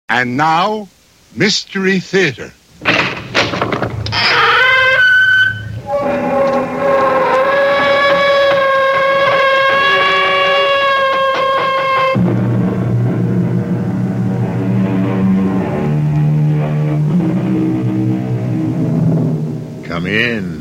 And now, Mystery Theater. Come in.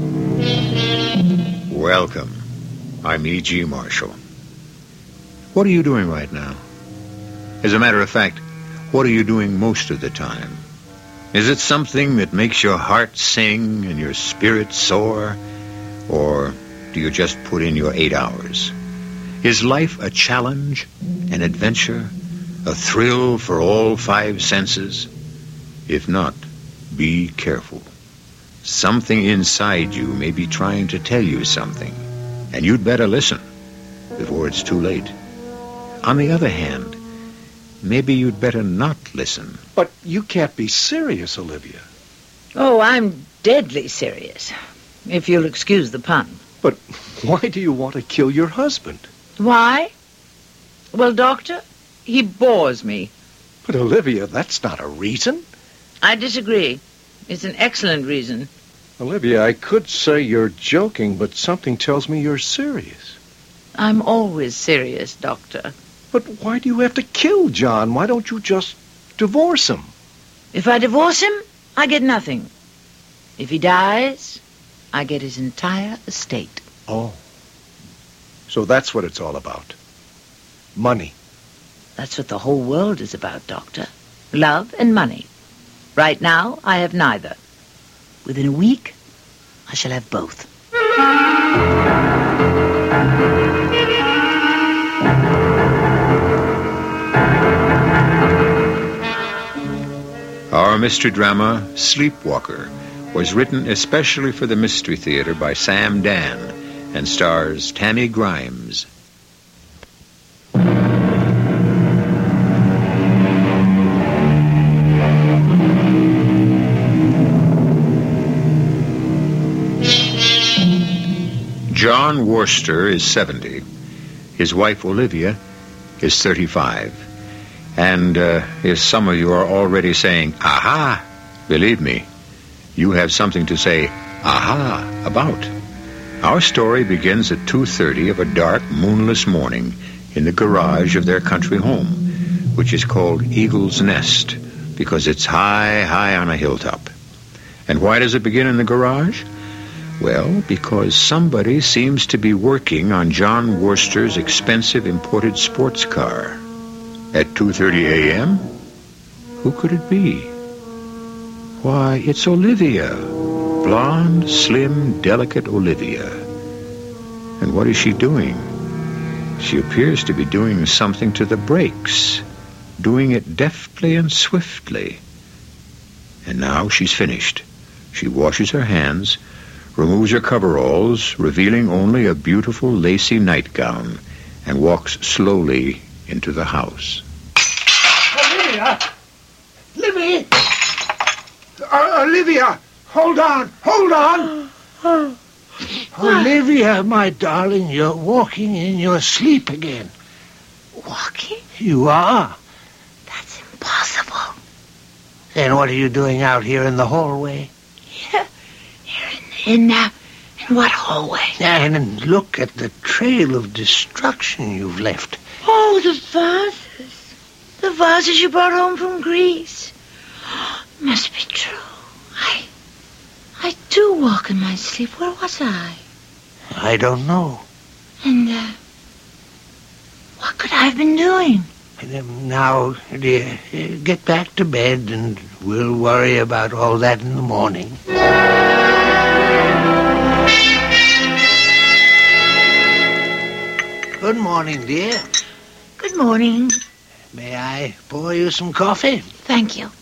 Welcome. I'm E.G. Marshall. What are you doing right now? As a matter of fact, what are you doing most of the time? Is it something that makes your heart sing and your spirit soar? Or do you just put in your 8 hours? Is life a challenge, an adventure, a thrill for all 5 senses? If not, be careful. Something inside you may be trying to tell you something, and you'd better listen before it's too late. On the other hand, maybe you'd better not listen. But you can't be serious, Olivia. Oh, I'm deadly serious, if you'll excuse the pun. But why do you want to kill your husband? Why? Well, Doctor, he bores me. But, Olivia, that's not a reason. I disagree. It's an excellent reason. Olivia, I could say you're joking, but something tells me you're serious. I'm always serious, Doctor. But why do you have to kill John? Why don't you just divorce him? If I divorce him, I get nothing. If he dies, I get his entire estate. Oh. So that's what it's all about. Money. That's what the whole world is about, Doctor. Love and money. Right now, I have neither. Within a week, I shall have both. Our mystery drama, Sleepwalker, was written especially for the Mystery Theater by Sam Dan and stars Tammy Grimes. John Worcester is 70. His wife, Olivia, is 35. And if some of you are already saying, aha, believe me, you have something to say, aha, about. Our story begins at 2:30 of a dark, moonless morning in the garage of their country home, which is called Eagle's Nest because it's high, high on a hilltop. And why does it begin in the garage? Well, because somebody seems to be working on John Worcester's expensive imported sports car. At 2:30 a.m.? Who could it be? Why, it's Olivia. Blonde, slim, delicate Olivia. And what is she doing? She appears to be doing something to the brakes. Doing it deftly and swiftly. And now she's finished. She washes her hands, removes her coveralls, revealing only a beautiful lacy nightgown, and walks slowly into the house. Olivia! Livy! Olivia! Hold on! Olivia, my darling, you're walking in your sleep again. Walking? You are. That's impossible. Then what are you doing out here in the hallway? Here in what hallway? And look at the trail of destruction you've left. Oh, the vases. The vases you brought home from Greece. Must be true. I do walk in my sleep. Where was I? I don't know. And, what could I have been doing? Now, dear, get back to bed and we'll worry about all that in the morning. Good morning, dear. Good morning. May I pour you some coffee? Thank you.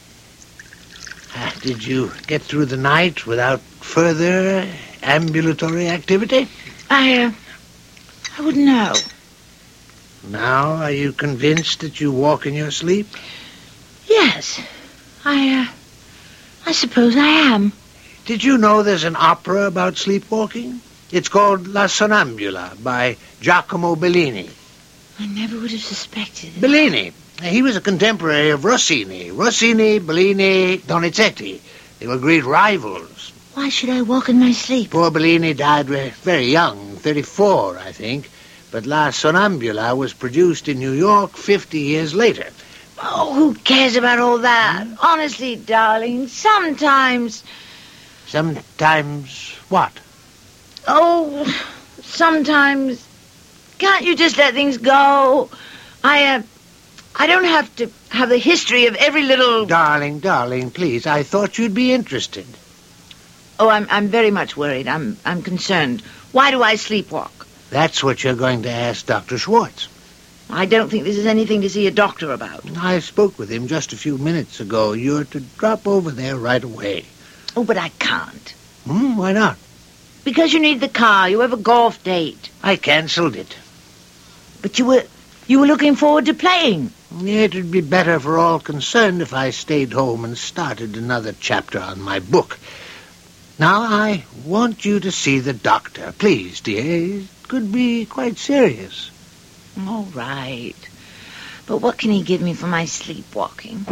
Did you get through the night without further ambulatory activity? I wouldn't know. Now, are you convinced that you walk in your sleep? Yes. I suppose I am. Did you know there's an opera about sleepwalking? It's called La Sonnambula by Giacomo Bellini. I never would have suspected it. Bellini, He was a contemporary of Rossini. Rossini, Bellini, Donizetti. They were great rivals. Why should I walk in my sleep? Poor Bellini died very young, 34, I think. But La Sonnambula was produced in New York 50 years later. Oh, who cares about all that? Honestly, darling, sometimes... Sometimes what? Oh, sometimes... Can't you just let things go? I don't have to have the history of every little... Darling, please. I thought you'd be interested. Oh, I'm very much worried. I'm concerned. Why do I sleepwalk? That's what you're going to ask Dr. Schwartz. I don't think this is anything to see a doctor about. I spoke with him just a few minutes ago. You're to drop over there right away. Oh, but I can't. Why not? Because you need the car. You have a golf date. I cancelled it. But you were looking forward to playing. It would be better for all concerned if I stayed home and started another chapter on my book. Now, I want you to see the doctor. Please, dear. It could be quite serious. All right. But what can he give me for my sleepwalking?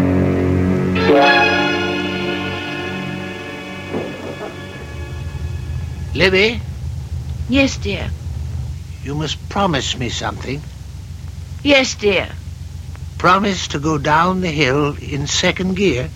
Libby? Yes, dear. You must promise me something. Yes, dear. Promise to go down the hill in second gear.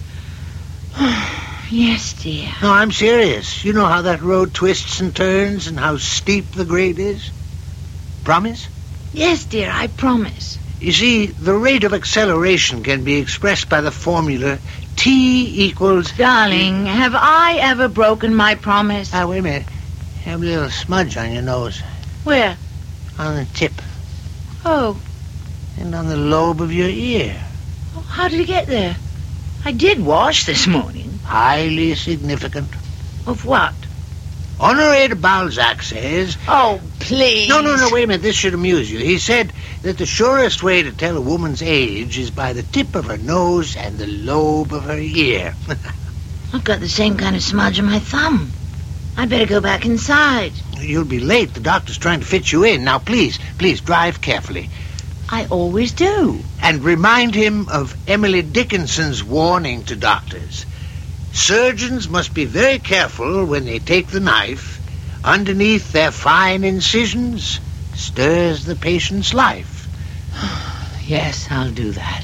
Yes, dear. No, I'm serious. You know how that road twists and turns and how steep the grade is? Promise? Yes, dear, I promise. You see, the rate of acceleration can be expressed by the formula T equals... Darling, have I ever broken my promise? Wait a minute. You have a little smudge on your nose. Where? On the tip. Oh. And on the lobe of your ear. Oh, how did it get there? I did wash this morning. Highly significant. Of what? Honoré de Balzac says... Oh, please. No, wait a minute. This should amuse you. He said that the surest way to tell a woman's age is by the tip of her nose and the lobe of her ear. I've got the same kind of smudge on my thumb. I'd better go back inside. You'll be late. The doctor's trying to fit you in. Now, please, drive carefully. I always do. And remind him of Emily Dickinson's warning to doctors. Surgeons must be very careful when they take the knife. Underneath their fine incisions stirs the patient's life. Yes, I'll do that.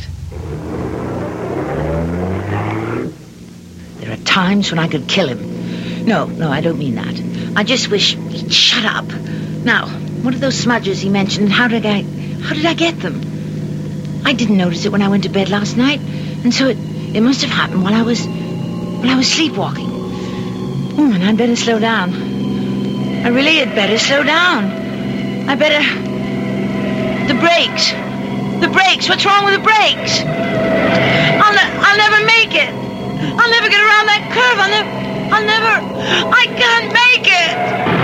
There are times when I could kill him. No, I don't mean that. I just wish he'd shut up. Now, what are those smudges he mentioned? How did I get them? I didn't notice it when I went to bed last night, and so it must have happened while I was sleepwalking. And I'd better slow down. I really had better slow down. The brakes. What's wrong with the brakes? I'll never make it. I'll never get around that curve. I can't make it.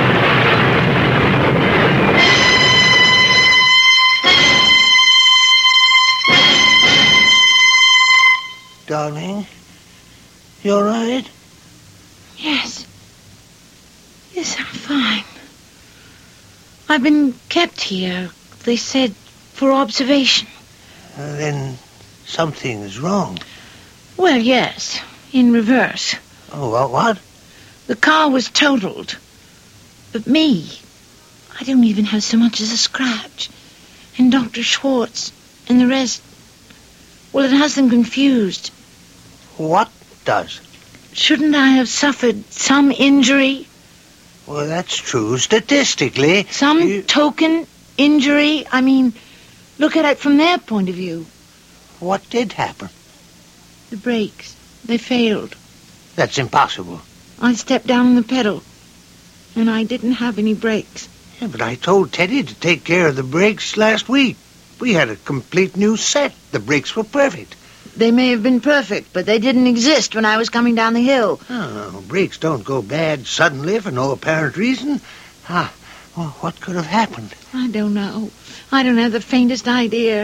Darling, you all right? Yes, I'm fine. I've been kept here, they said, for observation. Then something's wrong. Well, yes, in reverse. Oh, what? The car was totaled. But me, I don't even have so much as a scratch. And Dr. Schwartz and the rest, well, it has them confused. What does? Shouldn't I have suffered some injury? Well, that's true. Statistically... Some token injury? I mean, look at it from their point of view. What did happen? The brakes. They failed. That's impossible. I stepped down on the pedal, and I didn't have any brakes. Yeah, but I told Teddy to take care of the brakes last week. We had a complete new set. The brakes were perfect. They may have been perfect, but they didn't exist when I was coming down the hill. Oh, brakes don't go bad suddenly for no apparent reason. Well, what could have happened? I don't know. I don't have the faintest idea.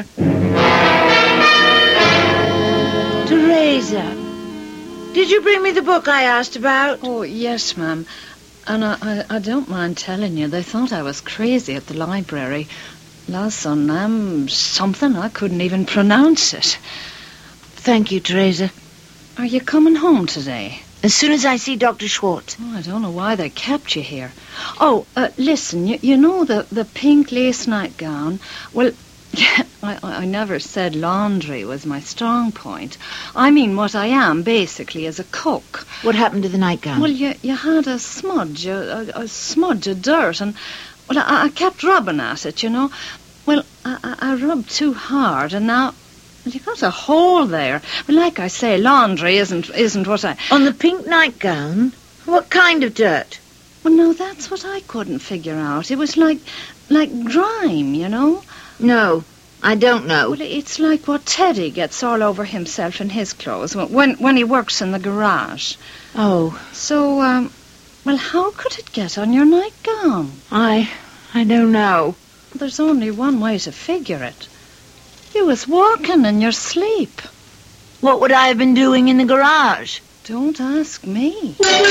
Teresa, did you bring me the book I asked about? Oh, yes, ma'am. And I don't mind telling you, they thought I was crazy at the library. something. I couldn't even pronounce it. Thank you, Teresa. Are you coming home today? As soon as I see Dr. Schwartz. Oh, I don't know why they kept you here. Oh, listen, you know the pink lace nightgown? Well, I never said laundry was my strong point. I mean what I am, basically, as a cook. What happened to the nightgown? Well, you had a smudge of dirt, and, well, I kept rubbing at it, you know. Well, I rubbed too hard, and now... Well, you got a hole there. Well, like I say, laundry isn't what I... On the pink nightgown? What kind of dirt? Well, no, that's what I couldn't figure out. It was like grime, you know? No, I don't know. Well, it's like what Teddy gets all over himself in his clothes when he works in the garage. Oh. So, well, how could it get on your nightgown? I don't know. There's only one way to figure it. You was walking in your sleep. What would I have been doing in the garage? Don't ask me.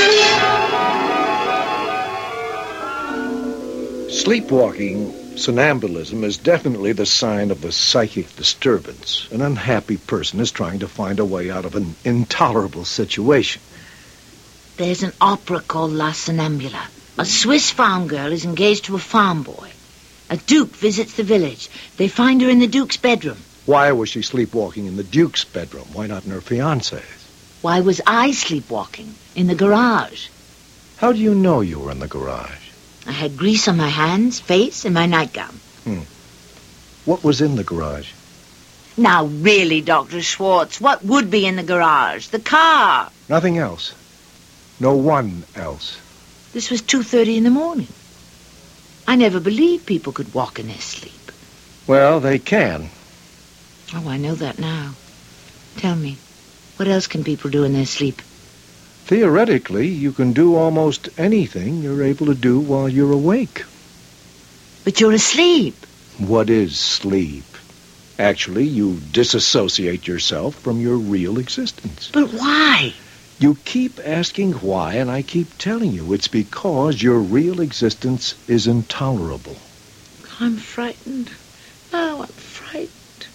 Sleepwalking, somnambulism, is definitely the sign of a psychic disturbance. An unhappy person is trying to find a way out of an intolerable situation. There's an opera called La Sonnambula. A Swiss farm girl is engaged to a farm boy. A duke visits the village. They find her in the duke's bedroom. Why was she sleepwalking in the duke's bedroom? Why not in her fiancé's? Why was I sleepwalking in the garage? How do you know you were in the garage? I had grease on my hands, face, and my nightgown. What was in the garage? Now, really, Dr. Schwartz, what would be in the garage? The car. Nothing else. No one else. This was 2:30 in the morning. I never believed people could walk in their sleep. Well, they can. Oh, I know that now. Tell me, what else can people do in their sleep? Theoretically, you can do almost anything you're able to do while you're awake. But you're asleep. What is sleep? Actually, you disassociate yourself from your real existence. But why? You keep asking why, and I keep telling you it's because your real existence is intolerable. I'm frightened. Oh, I'm frightened.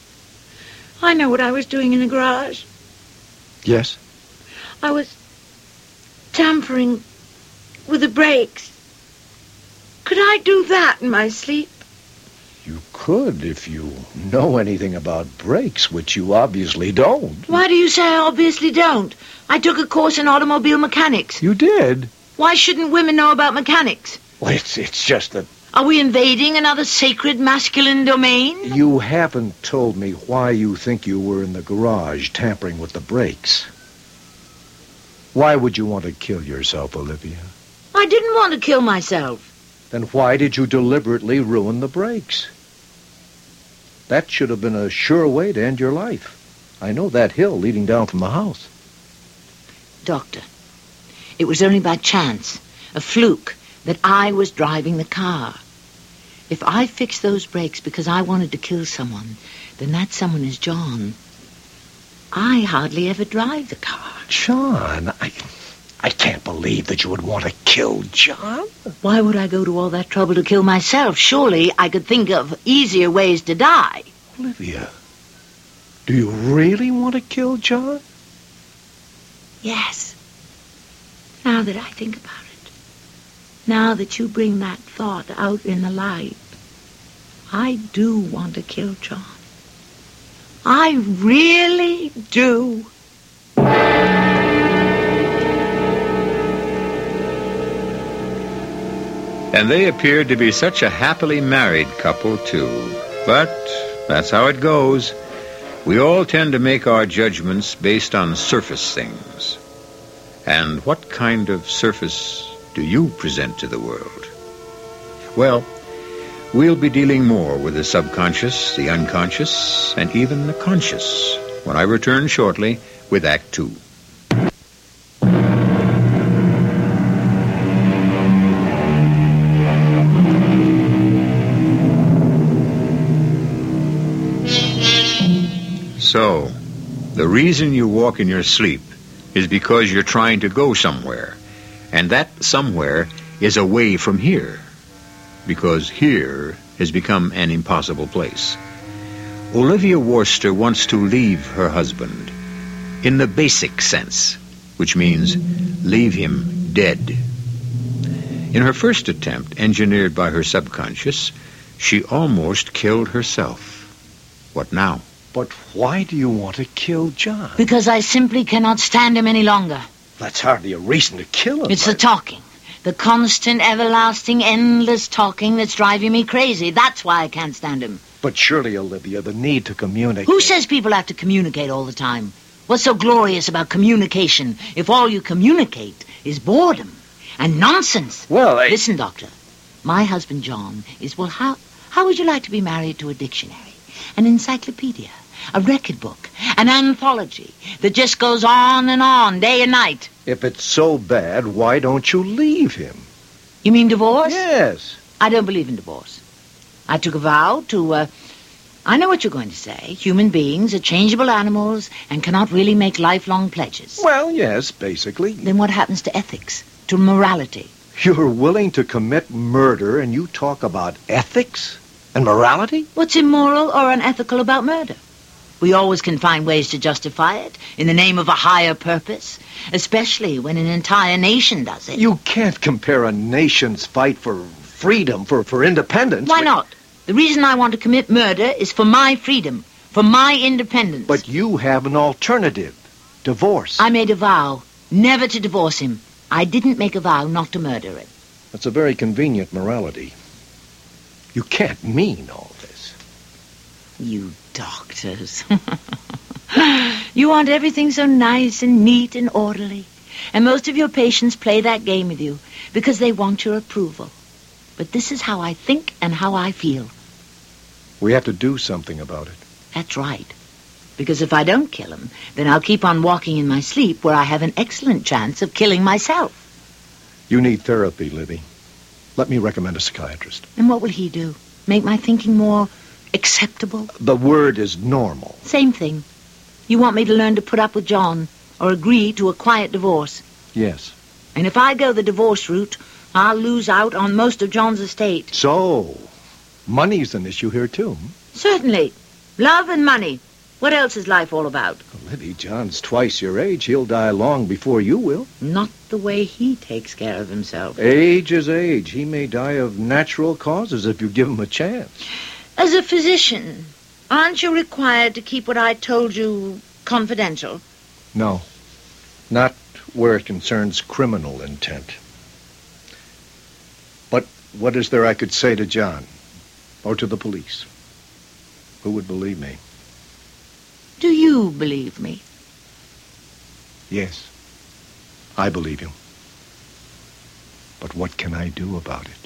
I know what I was doing in the garage. Yes? I was tampering with the brakes. Could I do that in my sleep? You could if you know anything about brakes, which you obviously don't. Why do you say I obviously don't? I took a course in automobile mechanics. You did? Why shouldn't women know about mechanics? Well, it's just that... Are we invading another sacred masculine domain? You haven't told me why you think you were in the garage tampering with the brakes. Why would you want to kill yourself, Olivia? I didn't want to kill myself. Then why did you deliberately ruin the brakes? That should have been a sure way to end your life. I know that hill leading down from the house. Doctor, it was only by chance, a fluke, that I was driving the car. If I fixed those brakes because I wanted to kill someone, then that someone is John. I hardly ever drive the car. John, I can't believe that you would want to kill John. Why would I go to all that trouble to kill myself? Surely I could think of easier ways to die. Olivia, do you really want to kill John? Yes. Now that I think about it. Now that you bring that thought out in the light. I do want to kill John. I really do. And they appeared to be such a happily married couple, too. But that's how it goes. We all tend to make our judgments based on surface things. And what kind of surface do you present to the world? Well, we'll be dealing more with the subconscious, the unconscious, and even the conscious when I return shortly with Act 2. So, the reason you walk in your sleep is because you're trying to go somewhere. And that somewhere is away from here. Because here has become an impossible place. Olivia Worcester wants to leave her husband in the basic sense, which means leave him dead. In her first attempt, engineered by her subconscious, she almost killed herself. What now? But why do you want to kill John? Because I simply cannot stand him any longer. That's hardly a reason to kill him. It's the talking. The constant, everlasting, endless talking that's driving me crazy. That's why I can't stand him. But surely, Olivia, the need to communicate... Who says people have to communicate all the time? What's so glorious about communication if all you communicate is boredom and nonsense? Well, Listen, Doctor. My husband, John, is, well, how would you like to be married to a dictionary, an encyclopedia, a record book, an anthology that just goes on, day and night? If it's so bad, why don't you leave him? You mean divorce? Yes. I don't believe in divorce. I took a vow to, I know what you're going to say. Human beings are changeable animals and cannot really make lifelong pledges. Well, yes, basically. Then what happens to ethics, to morality? You're willing to commit murder and you talk about ethics and morality? What's immoral or unethical about murder? We always can find ways to justify it in the name of a higher purpose, especially when an entire nation does it. You can't compare a nation's fight for freedom, for independence. Why not? The reason I want to commit murder is for my freedom, for my independence. But you have an alternative. Divorce. I made a vow never to divorce him. I didn't make a vow not to murder him. That's a very convenient morality. You can't mean all this. You doctors. You want everything so nice and neat and orderly. And most of your patients play that game with you because they want your approval. But this is how I think and how I feel. We have to do something about it. That's right. Because if I don't kill him, then I'll keep on walking in my sleep where I have an excellent chance of killing myself. You need therapy, Libby. Let me recommend a psychiatrist. And what will he do? Make my thinking more acceptable? The word is normal. Same thing. You want me to learn to put up with John or agree to a quiet divorce. Yes. And if I go the divorce route, I'll lose out on most of John's estate. So, money's an issue here, too. Certainly. Love and money. What else is life all about? Well, Libby, John's twice your age. He'll die long before you will. Not the way he takes care of himself. Age is age. He may die of natural causes if you give him a chance. As a physician, aren't you required to keep what I told you confidential? No. Not where it concerns criminal intent. But what is there I could say to John? Or to the police? Who would believe me? Do you believe me? Yes. I believe you. But what can I do about it?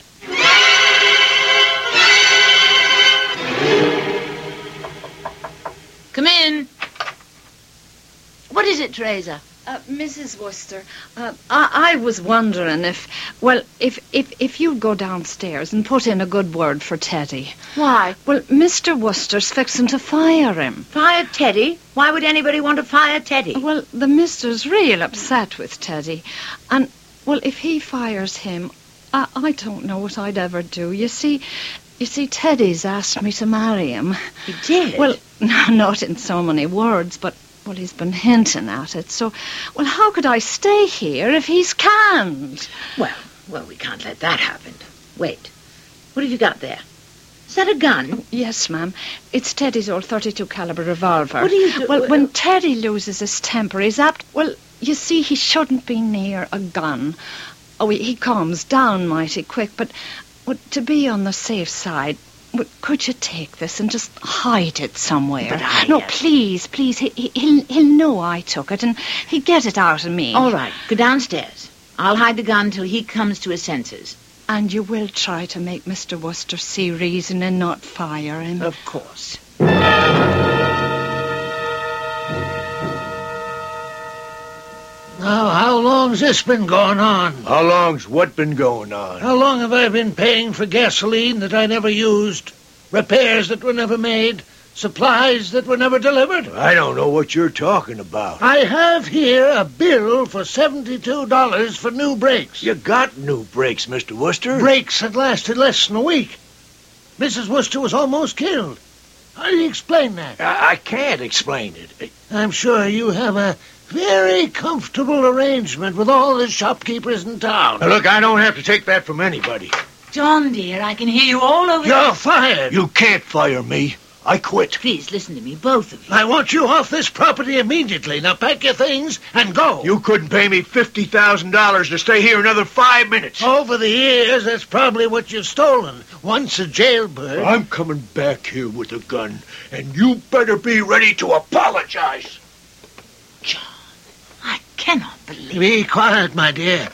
Come in. What is it, Teresa? Mrs. Worcester, I was wondering if you'd go downstairs and put in a good word for Teddy. Why? Well, Mr. Worcester's fixing to fire him. Fire Teddy? Why would anybody want to fire Teddy? Well, the mister's real upset with Teddy. And, well, if he fires him, I don't know what I'd ever do. You see, Teddy's asked me to marry him. He did? Well, not in so many words, but... well, he's been hinting at it, so... well, how could I stay here if he's canned? Well, we can't let that happen. Wait. What have you got there? Is that a gun? Yes, ma'am. It's Teddy's old .32 caliber revolver. What do you do? Well, when Teddy loses his temper, he's apt... well, you see, he shouldn't be near a gun. Oh, he calms down mighty quick, but to be on the safe side... well, could you take this and just hide it somewhere? But No, please. He'll know I took it, and he'd get it out of me. All right, go downstairs. I'll hide the gun till he comes to his senses. And you will try to make Mr. Worcester see reason and not fire him? Of course. Now, how long's this been going on? How long's what been going on? How long have I been paying for gasoline that I never used? Repairs that were never made? Supplies that were never delivered? I don't know what you're talking about. I have here a bill for $72 for new brakes. You got new brakes, Mr. Worcester. Brakes that lasted less than a week. Mrs. Worcester was almost killed. How do you explain that? I can't explain it. I'm sure you have a very comfortable arrangement with all the shopkeepers in town. Now, look, I don't have to take that from anybody. John, dear, I can hear you all over. You're fired. You can't fire me. I quit. Please listen to me, both of you. I want you off this property immediately. Now pack your things and go. You couldn't pay me $50,000 to stay here another 5 minutes. Over the years, that's probably what you've stolen. Once a jailbird. I'm coming back here with a gun, and you better be ready to apologize. John, I cannot believe. Be quiet, my dear.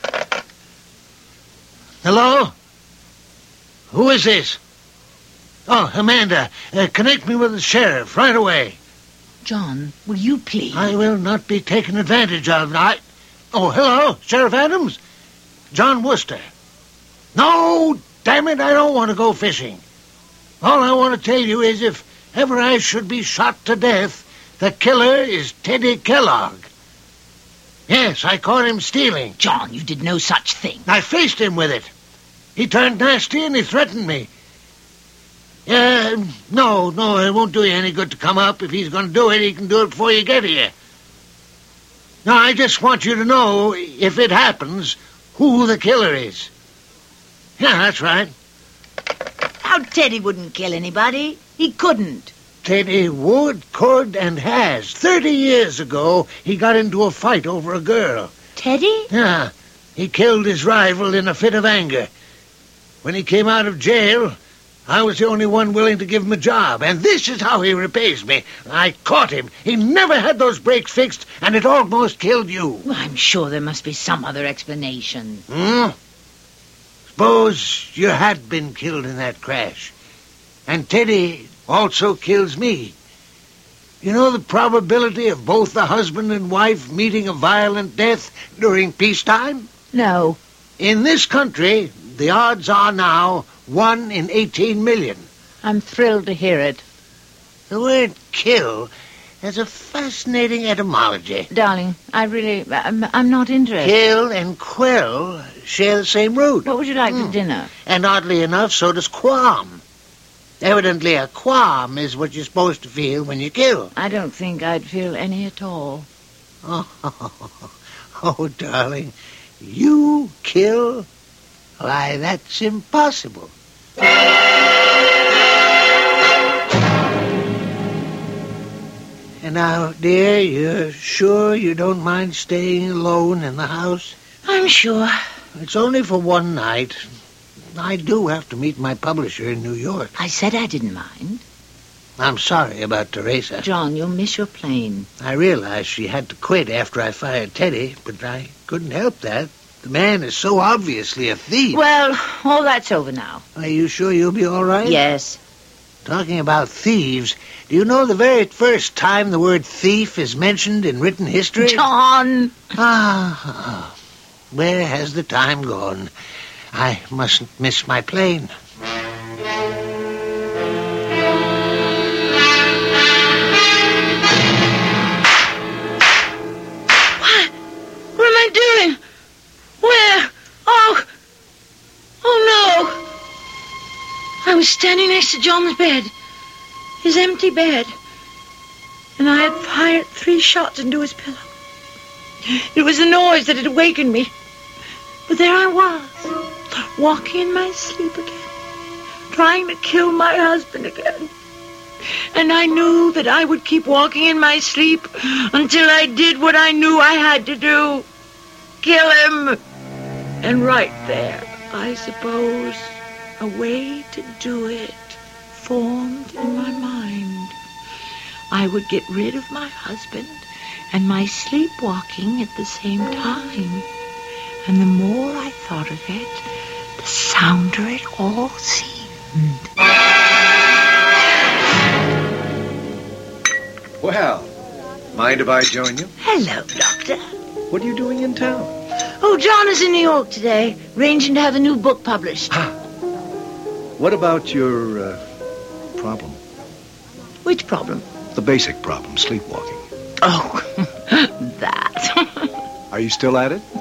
Hello? Who is this? Oh, Amanda, connect me with the sheriff right away. John, will you please? I will not be taken advantage of. Oh, hello, Sheriff Adams? John Worcester. No, damn it, I don't want to go fishing. All I want to tell you is if ever I should be shot to death, the killer is Teddy Kellogg. Yes, I caught him stealing. John, you did no such thing. I faced him with it. He turned nasty and he threatened me. No, it won't do you any good to come up. If he's going to do it, he can do it before you get here. Now, I just want you to know, if it happens, who the killer is. Yeah, that's right. How Teddy wouldn't kill anybody? He couldn't. Teddy would, could, and has. 30 years ago, he got into a fight over a girl. Teddy? Yeah, he killed his rival in a fit of anger. When he came out of jail, I was the only one willing to give him a job, and this is how he repays me. I caught him. He never had those brakes fixed, and it almost killed you. Well, I'm sure there must be some other explanation. Suppose you had been killed in that crash, and Teddy also kills me. You know the probability of both the husband and wife meeting a violent death during peacetime? No. In this country, the odds are now 1 in 18 million. I'm thrilled to hear it. The word kill has a fascinating etymology. Darling, I'm not interested. Kill and quell share the same root. What would you like for dinner? And oddly enough, so does qualm. Evidently, a qualm is what you're supposed to feel when you kill. I don't think I'd feel any at all. Oh, darling, you kill? Why, that's impossible. And now, dear, you're sure you don't mind staying alone in the house? I'm sure. It's only for one night. I do have to meet my publisher in New York. I said I didn't mind. I'm sorry about Teresa. John, you'll miss your plane. I realized she had to quit after I fired Teddy, but I couldn't help that. The man is so obviously a thief. Well, all that's over now. Are you sure you'll be all right? Yes. Talking about thieves, do you know the very first time the word thief is mentioned in written history? John! Where has the time gone? I mustn't miss my plane. What am I doing? Where? Oh no! I was standing next to John's bed, his empty bed, and I had fired 3 shots into his pillow. It was the noise that had awakened me. But there I was, walking in my sleep again, trying to kill my husband again. And I knew that I would keep walking in my sleep until I did what I knew I had to do. Kill him. And right there, I suppose, a way to do it formed in my mind. I would get rid of my husband and my sleepwalking at the same time. And the more I thought of it, the sounder it all seemed. Well, mind if I join you? Hello, Doctor. What are you doing in town? Oh, John is in New York today, arranging to have a new book published. What about your problem? Which problem? The basic problem, sleepwalking. Oh, that. Are you still at it?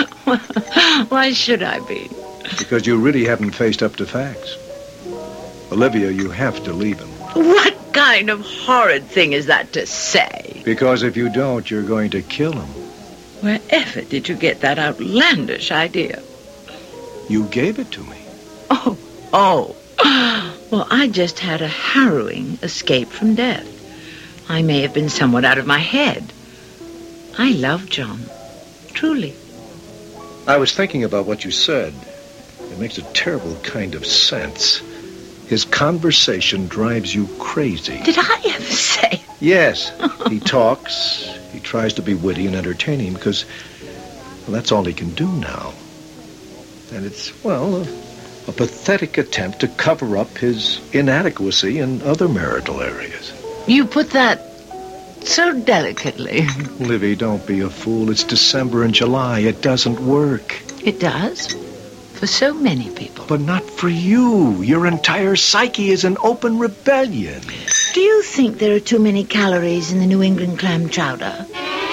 Why should I be? Because you really haven't faced up to facts. Olivia, you have to leave him. What kind of horrid thing is that to say? Because if you don't, you're going to kill him. Wherever did you get that outlandish idea? You gave it to me. Oh. Well, I just had a harrowing escape from death. I may have been somewhat out of my head. I love John. Truly. I was thinking about what you said. It makes a terrible kind of sense. His conversation drives you crazy. Did I ever say? Yes. He talks. He tries to be witty and entertaining because, well, that's all he can do now. And it's, well, a pathetic attempt to cover up his inadequacy in other marital areas. You put that so delicately. Livy, don't be a fool. It's December and July. It doesn't work. It does. For so many people. But not for you. Your entire psyche is an open rebellion. Do you think there are too many calories in the New England clam chowder?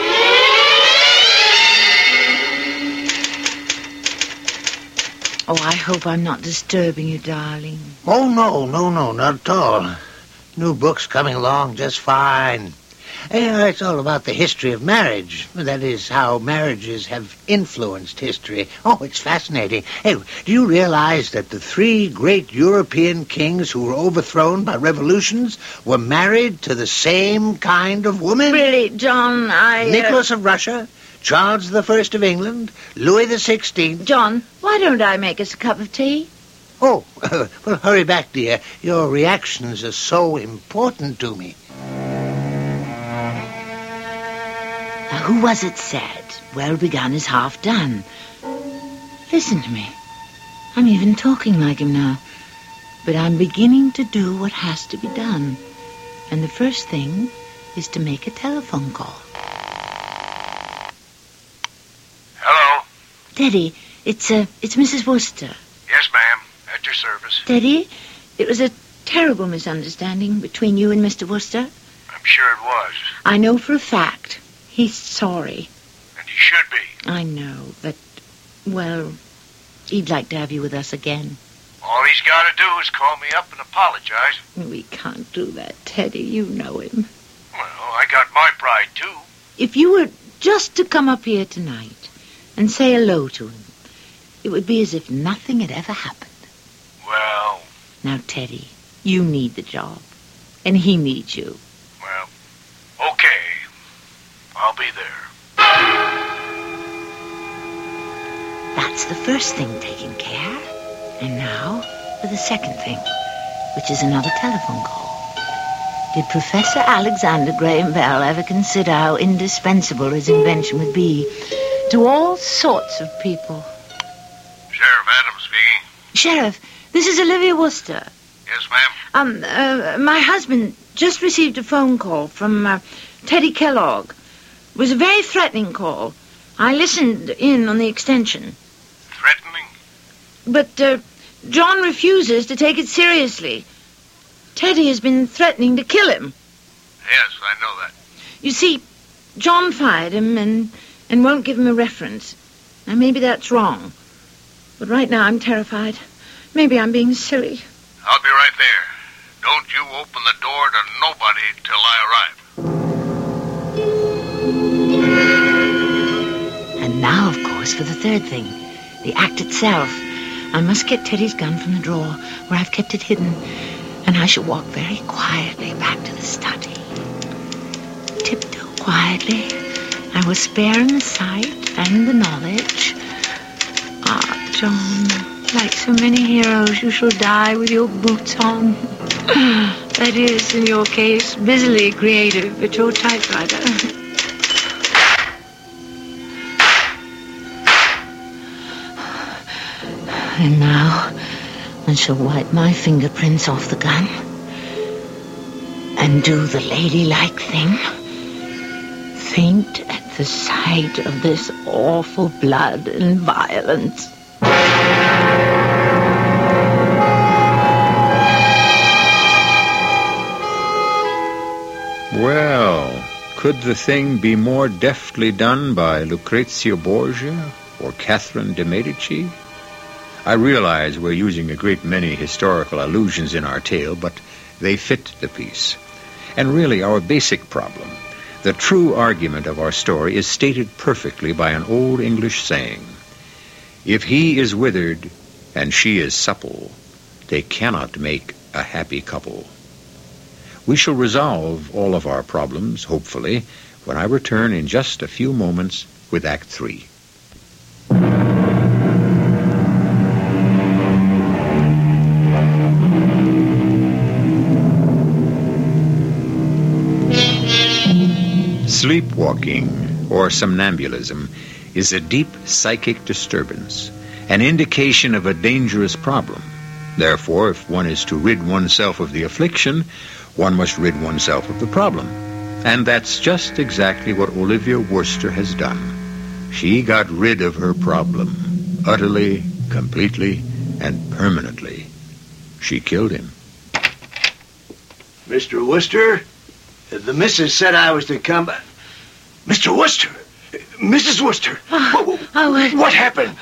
Oh, I hope I'm not disturbing you, darling. Oh, no, not at all. New book's coming along just fine. It's all about the history of marriage. That is, how marriages have influenced history. Oh, it's fascinating. Hey, do you realize that the 3 great European kings who were overthrown by revolutions were married to the same kind of woman? Really, John, Nicholas of Russia, Charles I of England, Louis XVI. John, why don't I make us a cup of tea? Oh, well, hurry back, dear. Your reactions are so important to me. Now, who was it said, well begun is half done? Listen to me. I'm even talking like him now. But I'm beginning to do what has to be done. And the first thing is to make a telephone call. Hello? Teddy, it's Mrs. Worcester. Yes, ma'am. At your service. Teddy, it was a terrible misunderstanding between you and Mr. Worcester. I'm sure it was. I know for a fact. He's sorry. And he should be. I know, but, well, he'd like to have you with us again. All he's got to do is call me up and apologize. We can't do that, Teddy. You know him. Well, I got my pride, too. If you were just to come up here tonight and say hello to him, it would be as if nothing had ever happened. Well... Now, Teddy, you need the job, and he needs you. Well, okay. I'll be there. That's the first thing taken care. And now for the second thing, which is another telephone call. Did Professor Alexander Graham Bell ever consider how indispensable his invention would be to all sorts of people? Sheriff Adams speaking. Sheriff, this is Olivia Worcester. Yes, ma'am? My husband just received a phone call from Teddy Kellogg. It was a very threatening call. I listened in on the extension. Threatening? But John refuses to take it seriously. Teddy has been threatening to kill him. Yes, I know that. You see, John fired him and won't give him a reference. Now, maybe that's wrong. But right now I'm terrified. Maybe I'm being silly. I'll be right there. Don't you open the door to nobody till I arrive. And now, of course, for the third thing, the act itself. I must get Teddy's gun from the drawer where I've kept it hidden, and I shall walk very quietly back to the study. Tiptoe quietly. I will spare him the sight and the knowledge. Ah, John, like so many heroes, you shall die with your boots on. That is, in your case, busily creative at your typewriter. And now I shall wipe my fingerprints off the gun and do the ladylike thing. Faint at the sight of this awful blood and violence. Well, could the thing be more deftly done by Lucrezia Borgia or Catherine de' Medici? I realize we're using a great many historical allusions in our tale, but they fit the piece. And really, our basic problem, the true argument of our story, is stated perfectly by an old English saying. If he is withered and she is supple, they cannot make a happy couple. We shall resolve all of our problems, hopefully, when I return in just a few moments with Act 3. Sleepwalking, or somnambulism, is a deep psychic disturbance, an indication of a dangerous problem. Therefore, if one is to rid oneself of the affliction, one must rid oneself of the problem. And that's just exactly what Olivia Worcester has done. She got rid of her problem, utterly, completely, and permanently. She killed him. Mr. Worcester, the missus said I was to come. Mr. Worcester! Mrs. Worcester! What happened?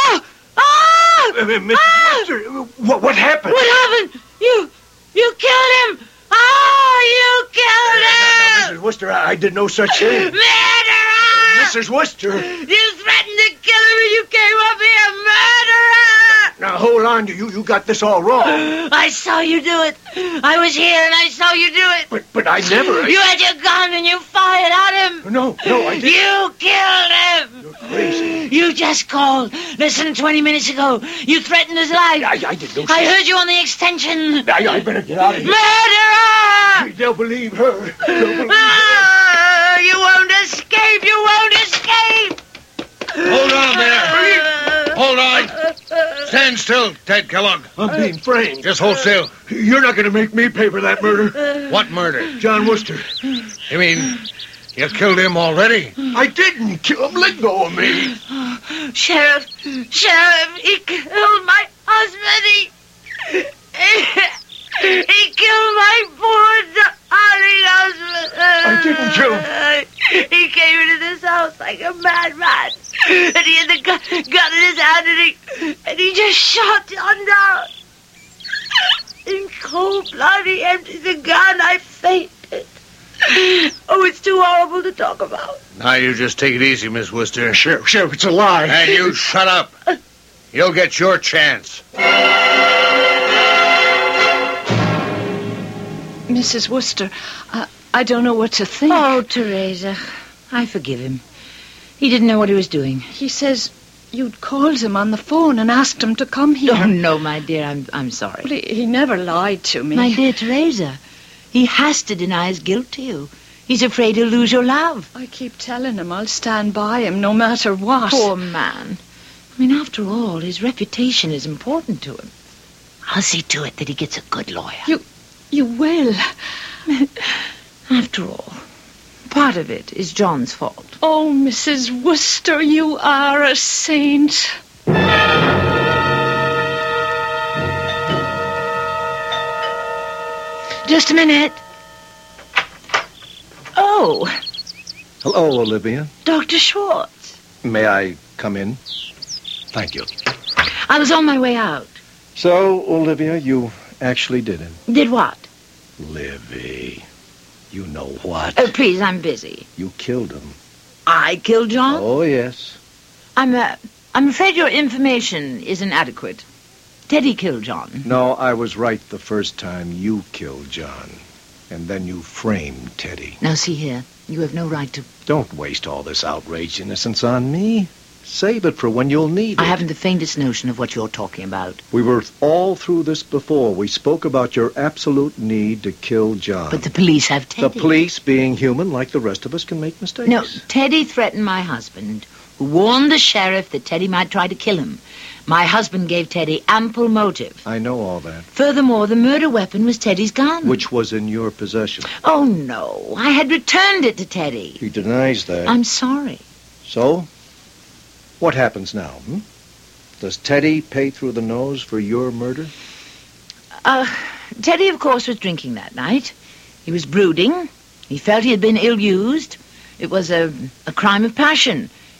Mrs. Worcester, what happened? What happened? You killed him! You killed him! Mrs. Worcester, I did no such thing. Murderer! Mrs. Worcester! You threatened to kill him and you came up here, murderer! Now, hold on. You got this all wrong. I saw you do it. I was here and I saw you do it. But I never... You had your gun and you fired at him. No, I didn't. You killed him. You're crazy. You just called less than 20 minutes ago. You threatened his life. I did no such... I heard you on the extension. I better get out of here. Murderer! They'll believe her. You won't escape. You won't escape. Hold on there. Hold on. Stand still, Ted Kellogg. I'm being framed. Just hold still. You're not going to make me pay for that murder. What murder? John Worcester. You mean you killed him already? I didn't kill him. Let go of me. Sheriff, he killed my husband. He killed my poor darling husband. I didn't kill him. He came into this house like a madman. And he had the gun in his hand and he just shot John down. In cold blood, he emptied the gun. I fainted. Oh, it's too horrible to talk about. Now you just take it easy, Miss Worcester. Sheriff, it's a lie. And you shut up. You'll get your chance. Mrs. Worcester, I don't know what to think. Oh, Teresa, I forgive him. He didn't know what he was doing. He says you'd called him on the phone and asked him to come here. Oh, no, my dear, I'm sorry. Well, he never lied to me. My dear Teresa, he has to deny his guilt to you. He's afraid he'll lose your love. I keep telling him I'll stand by him no matter what. Poor man. I mean, after all, his reputation is important to him. I'll see to it that he gets a good lawyer. You will. After all, part of it is John's fault. Oh, Mrs. Worcester, you are a saint. Just a minute. Oh. Hello, Olivia. Dr. Schwartz. May I come in? Thank you. I was on my way out. So, Olivia, you actually did it. Did what? Livy, you know what? Oh, please, I'm busy. You killed him. I killed John? Oh, yes. I'm afraid your information isn't adequate. Teddy killed John. No, I was right the first time. You killed John. And then you framed Teddy. Now, see here. You have no right to... Don't waste all this outraged innocence on me. Save it for when you'll need it. I haven't the faintest notion of what you're talking about. We were all through this before. We spoke about your absolute need to kill John. But the police have Teddy. The police, being human like the rest of us, can make mistakes. No, Teddy threatened my husband, who warned the sheriff that Teddy might try to kill him. My husband gave Teddy ample motive. I know all that. Furthermore, the murder weapon was Teddy's gun. Which was in your possession. Oh, no. I had returned it to Teddy. He denies that. I'm sorry. So? What happens now, Does Teddy pay through the nose for your murder? Teddy, of course, was drinking that night. He was brooding. He felt he had been ill-used. It was a crime of passion.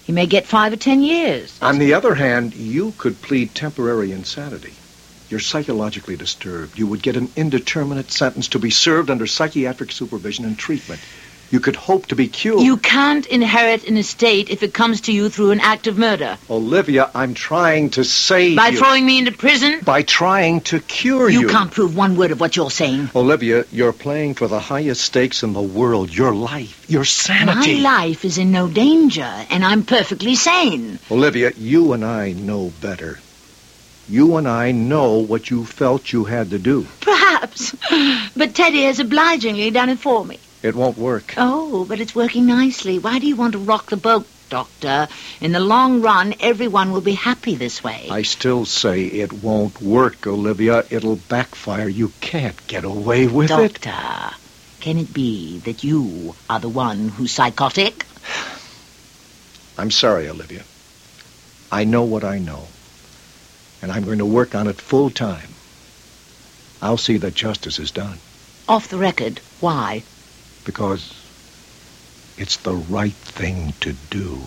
He may get 5 or 10 years. On the other hand, you could plead temporary insanity. You're psychologically disturbed. You would get an indeterminate sentence to be served under psychiatric supervision and treatment. You could hope to be cured. You can't inherit an estate if it comes to you through an act of murder. Olivia, I'm trying to save By you. throwing me into prison? By trying to cure you. You can't prove one word of what you're saying. Olivia, you're playing for the highest stakes in the world. Your life, your sanity. My life is in no danger, and I'm perfectly sane. Olivia, you and I know better. You and I know what you felt you had to do. Perhaps. But Teddy has obligingly done it for me. It won't work. Oh, but it's working nicely. Why do you want to rock the boat, Doctor? In the long run, everyone will be happy this way. I still say it won't work, Olivia. It'll backfire. You can't get away with it. Doctor, can it be that you are the one who's psychotic? I'm sorry, Olivia. I know what I know. And I'm going to work on it full time. I'll see that justice is done. Off the record, why? Because it's the right thing to do.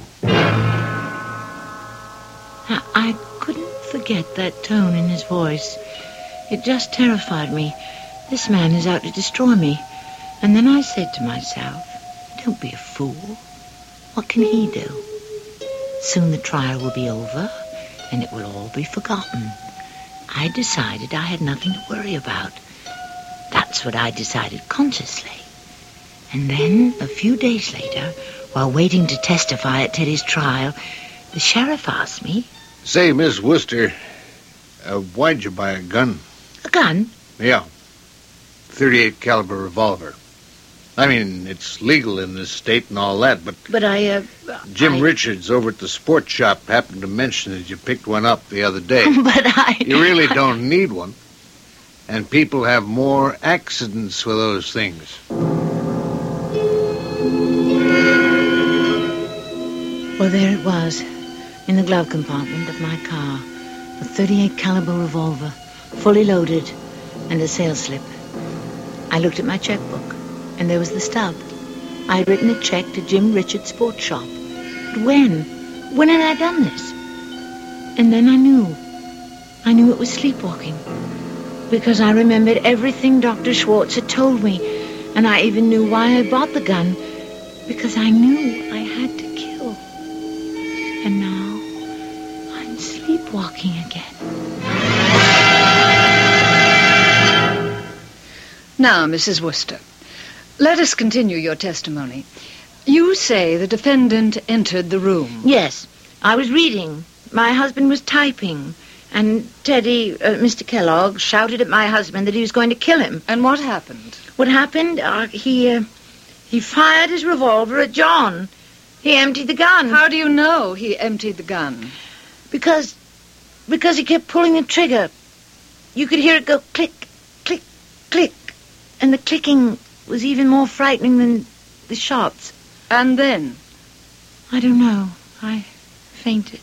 I couldn't forget that tone in his voice. It just terrified me. This man is out to destroy me. And then I said to myself, don't be a fool. What can he do? Soon the trial will be over, and it will all be forgotten. I decided I had nothing to worry about. That's what I decided consciously. And then, a few days later, while waiting to testify at Teddy's trial, the sheriff asked me... Say, Miss Worcester, why'd you buy a gun? A gun? Yeah. .38 caliber revolver. I mean, it's legal in this state and all that, but... But Jim Richards over at the sports shop happened to mention that you picked one up the other day. But You really don't need one. And people have more accidents with those things. Well, there it was, in the glove compartment of my car. A .38 caliber revolver, fully loaded, and a sales slip. I looked at my checkbook, and there was the stub. I had written a check to Jim Richards' sports shop. But when? When had I done this? And then I knew. I knew it was sleepwalking. Because I remembered everything Dr. Schwartz had told me. And I even knew why I bought the gun. Because I knew I had to kill. And now I'm sleepwalking again. Now, Mrs. Worcester, let us continue your testimony. You say the defendant entered the room. Yes, I was reading. My husband was typing. And Teddy, Mr. Kellogg, shouted at my husband that he was going to kill him. And what happened? What happened? He fired his revolver at John. He emptied the gun. How do you know he emptied the gun? Because he kept pulling the trigger. You could hear it go click, click, click. And the clicking was even more frightening than the shots. And then? I don't know. I fainted.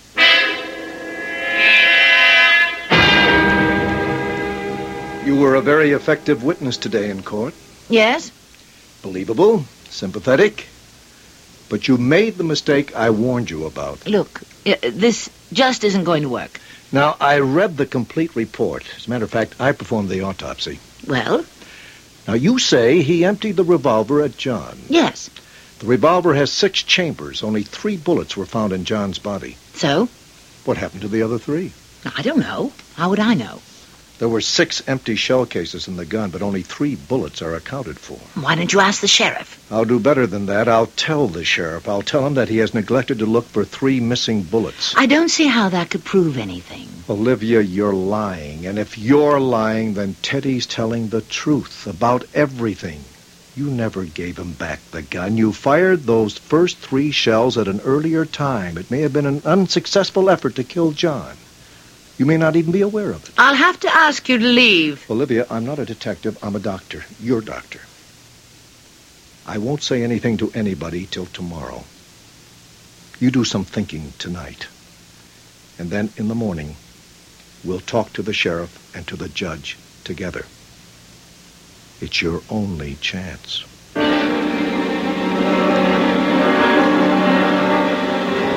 You were a very effective witness today in court. Yes? Believable, sympathetic. But you made the mistake I warned you about. Look, this just isn't going to work. Now, I read the complete report. As a matter of fact, I performed the autopsy. Well? Now, you say he emptied the revolver at John. Yes. The revolver has 6 chambers. Only 3 bullets were found in John's body. So? What happened to the other 3? I don't know. How would I know? There were 6 empty shell cases in the gun, but only 3 bullets are accounted for. Why don't you ask the sheriff? I'll do better than that. I'll tell the sheriff. I'll tell him that he has neglected to look for 3 missing bullets. I don't see how that could prove anything. Olivia, you're lying. And if you're lying, then Teddy's telling the truth about everything. You never gave him back the gun. You fired those first 3 shells at an earlier time. It may have been an unsuccessful effort to kill John. You may not even be aware of it. I'll have to ask you to leave. Olivia, I'm not a detective. I'm a doctor. Your doctor. I won't say anything to anybody till tomorrow. You do some thinking tonight. And then in the morning, we'll talk to the sheriff and to the judge together. It's your only chance.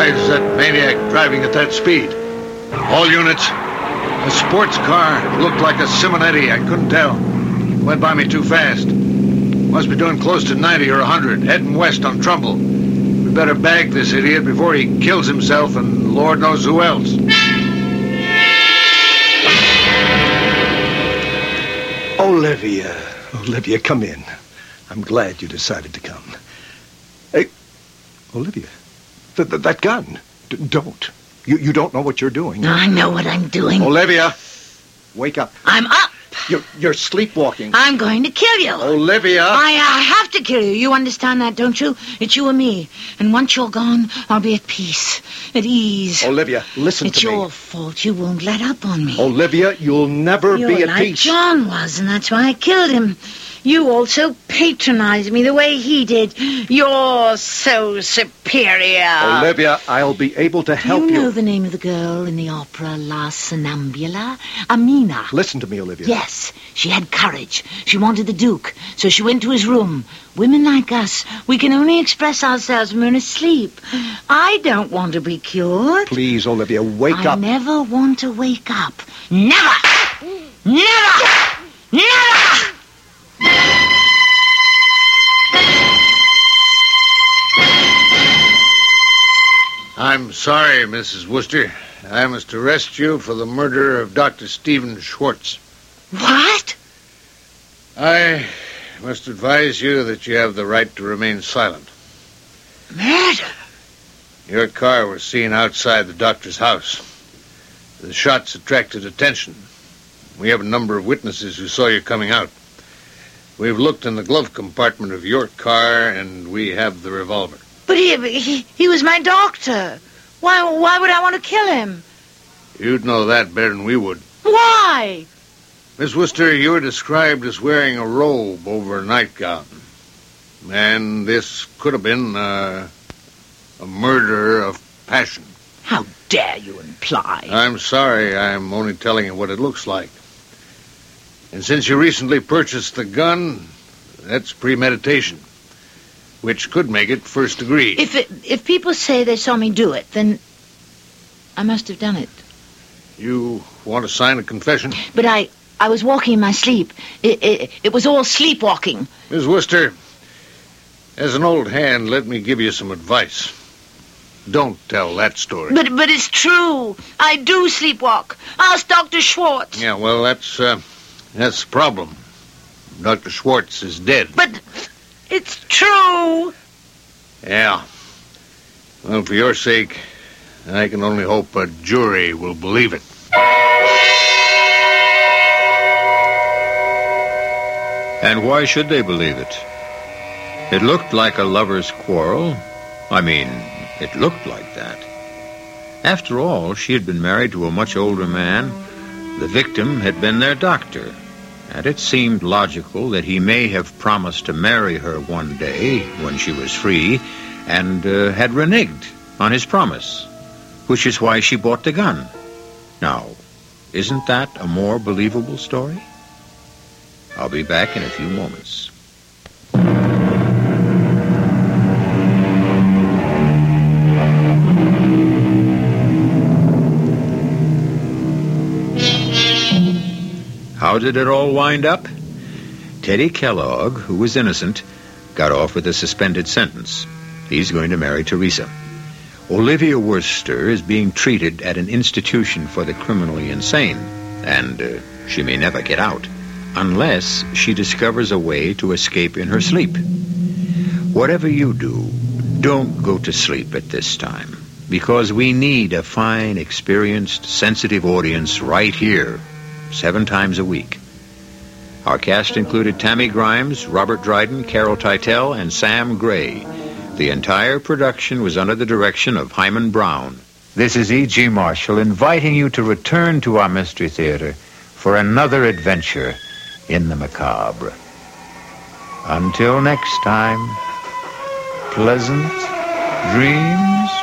Why is that maniac driving at that speed? All units. A sports car looked like a Simonetti. I couldn't tell. Went by me too fast. Must be doing close to 90 or 100, heading west on Trumbull. We better bag this idiot before he kills himself and Lord knows who else. Olivia, come in. I'm glad you decided to come. Hey, Olivia, that gun. Don't. You don't know what you're doing. I know what I'm doing. Olivia, wake up. I'm up. You're sleepwalking. I'm going to kill you. Olivia. I have to kill you. You understand that, don't you? It's you and me. And once you're gone, I'll be at peace, at ease. Olivia, listen to me. It's your fault. You won't let up on me. Olivia, you'll never be at like peace. John was, and that's why I killed him. You also patronized me the way he did. You're so superior. Olivia, I'll be able to help you. Do you know the name of the girl in the opera La Sonnambula? Amina. Listen to me, Olivia. Yes, she had courage. She wanted the Duke, so she went to his room. Women like us, we can only express ourselves when we're asleep. I don't want to be cured. Please, Olivia, wake up. I never want to wake up. Never! Never! Never! I'm sorry, Mrs. Wooster. I must arrest you for the murder of Dr. Stephen Schwartz. What? I must advise you that you have the right to remain silent. Murder? Your car was seen outside the doctor's house. The shots attracted attention. We have a number of witnesses who saw you coming out. We've looked in the glove compartment of your car, and we have the revolver. But he was my doctor. Why would I want to kill him? You'd know that better than we would. Why? Miss Wooster, you were described as wearing a robe over a nightgown. And this could have been a murder of passion. How dare you imply? I'm sorry, I'm only telling you what it looks like. And since you recently purchased the gun, that's premeditation, which could make it first degree. If people say they saw me do it, then I must have done it. You want to sign a confession? But I was walking in my sleep. It was all sleepwalking. Miss Wooster, as an old hand, let me give you some advice. Don't tell that story. But it's true. I do sleepwalk. Ask Dr. Schwartz. Yeah, well, that's the problem. Dr. Schwartz is dead. But it's true. Yeah. Well, for your sake, I can only hope a jury will believe it. And why should they believe it? It looked like a lover's quarrel. I mean, it looked like that. After all, she had been married to a much older man. The victim had been their doctor. And it seemed logical that he may have promised to marry her one day when she was free and had reneged on his promise, which is why she bought the gun. Now, isn't that a more believable story? I'll be back in a few moments. How did it all wind up? Teddy Kellogg, who was innocent, got off with a suspended sentence. He's going to marry Teresa. Olivia Wooster is being treated at an institution for the criminally insane, and she may never get out unless she discovers a way to escape in her sleep. Whatever you do, don't go to sleep at this time, because we need a fine, experienced, sensitive audience right here, 7 times a week. Our cast included Tammy Grimes, Robert Dryden, Carol Teitel, and Sam Gray. The entire production was under the direction of Hyman Brown. This is E.G. Marshall inviting you to return to our Mystery Theater for another adventure in the macabre. Until next time, pleasant dreams.